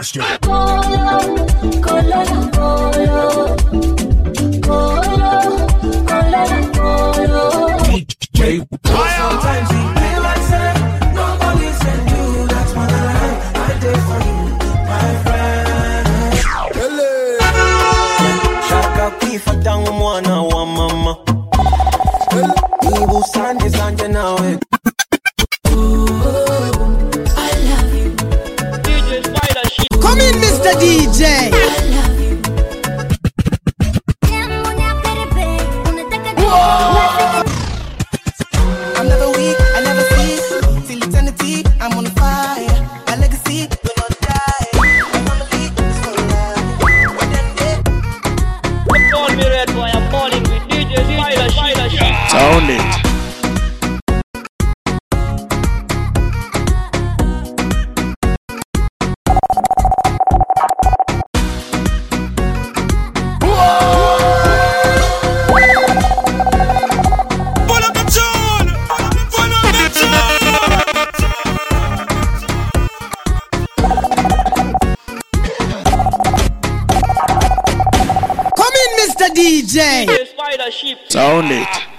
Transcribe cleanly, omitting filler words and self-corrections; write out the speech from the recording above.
master. Sometimes you feel like say nobody send you. That's what I like. I did for you, my friend. Shaka kifa tangu mwana wa mama. Ibu sanje sanje nawe. Come in, Mr. DJ. I'm never weak, I never sleep. Till eternity, I'm on fire. My legacy will not die. I'm on the beat, it's for life. Call me Red Boy, I'm calling with DJ Spider. Sound it. Come in, Mr. DJ. Spider sheep. Sound it.